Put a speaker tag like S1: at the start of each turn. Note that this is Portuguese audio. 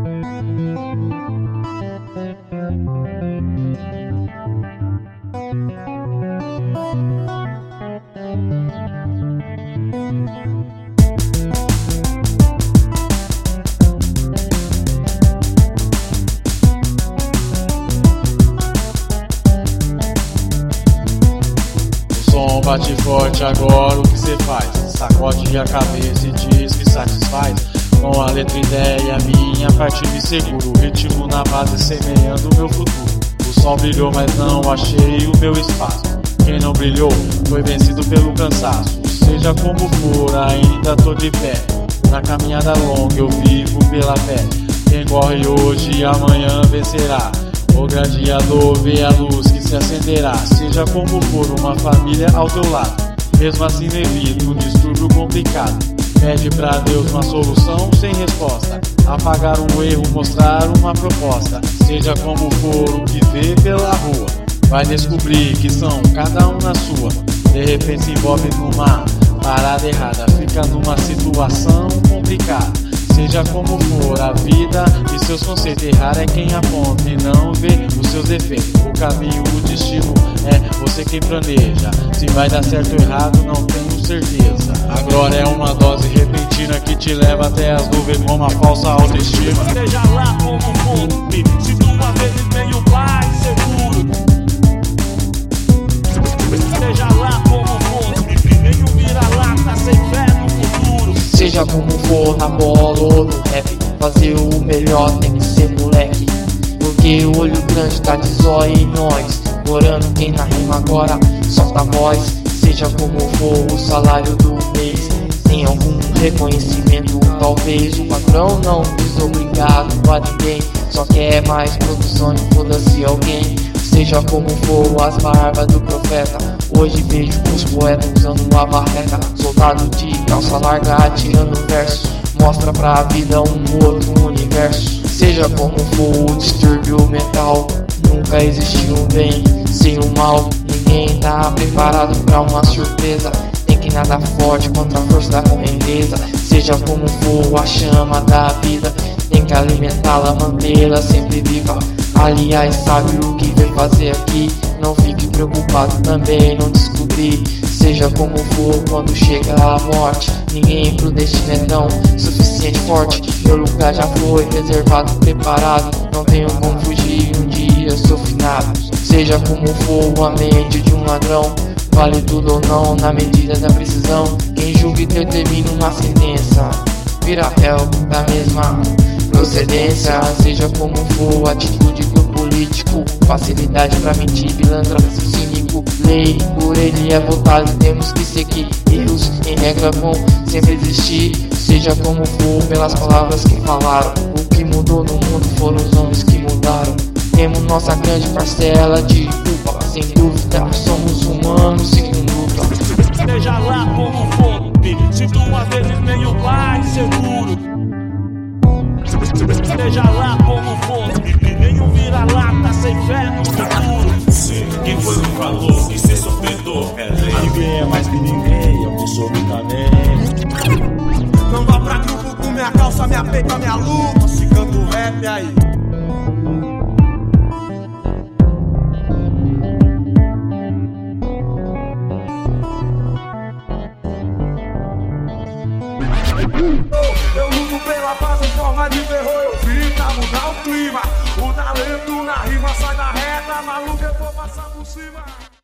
S1: Bate forte agora, o que cê faz? Sacode a cabeça e diz que satisfaz. Com a letra ideia minha, parte me seguro. Ritmo na base semeando o meu futuro. O sol brilhou, mas não achei o meu espaço. Quem não brilhou foi vencido pelo cansaço. Seja como for, ainda tô de pé. Na caminhada longa eu vivo pela fé. Quem corre hoje e amanhã vencerá. O gladiador vê a luz que se acenderá. Seja como for, uma família ao teu lado. Mesmo assim não evita um distúrbio complicado. Pede pra Deus uma solução sem resposta. Apagar um erro, mostrar uma proposta. Seja como for, o que vê pela rua vai descobrir que são cada um na sua. De repente se envolve numa parada errada. Fica numa situação complicada. Seja como for a vida e seus conceitos. Errar é quem aponta e não vê os seus defeitos. O caminho, o destino é você quem planeja. Se vai dar certo ou errado não tenho certeza. A glória é uma dose repentina que te leva até as nuvens com uma falsa autoestima.
S2: Seja lá como for, me sinto uma vez meio mais seguro. Seja lá como for, nem um vira-lata sem fé no futuro.
S3: Seja como for, na bola ou no rap, fazer o melhor tem que ser moleque. Porque o olho grande tá de zóio em nós. Morando quem na rima agora solta a voz. Seja como for o salário do mês, sem algum reconhecimento talvez. O patrão não diz obrigado a ninguém, só quer mais produção e foda-se alguém. Seja como for as barbas do profeta, hoje vejo os poetas usando uma barreta. Soldado de calça larga atirando verso, mostra pra vida um outro universo. Seja como for o distúrbio mental, nunca existiu um bem sem o mal. Ninguém tá preparado pra uma surpresa, tem que nadar forte contra a força da correnteza. Seja como for a chama da vida, tem que alimentá-la, mantê-la sempre viva. Aliás, sabe o que veio fazer aqui? Não fique preocupado também, não descobri. Seja como for, quando chega a morte, ninguém pro destino é tão suficiente forte. Meu lugar já foi reservado, preparado, não tenho como fugir, um dia sou finado. Seja como for a mente de um ladrão, vale tudo ou não na medida da precisão. Quem julga e determina uma sentença, vira réu da mesma procedência. Seja como for, atitude do político, facilidade pra mentir, pilantra, cínico. Lei, por ele é votado, temos que seguir. Erros em regra vão sempre existir. Seja como for, pelas palavras que falaram, o que mudou no mundo foram os homens que mudaram. Temos nossa grande parcela de culpa, sem dúvida, somos humanos segundo luta.
S2: Seja lá como for, me sinto uma vez meio mais seguro. Seja lá como for, nenhum vira-lata sem fé no futuro.
S4: Sim, quem foi que falou que ser sofredor é lei?
S5: Ninguém é mais que ninguém, eu que sou também.
S6: Não vá pra grupo com minha calça, minha peita, minha luva, se canto rap aí. Eu luto pela paz em forma de terror. Eu vim pra mudar o clima. O talento na rima sai da reta. Maluco, eu vou passar por cima.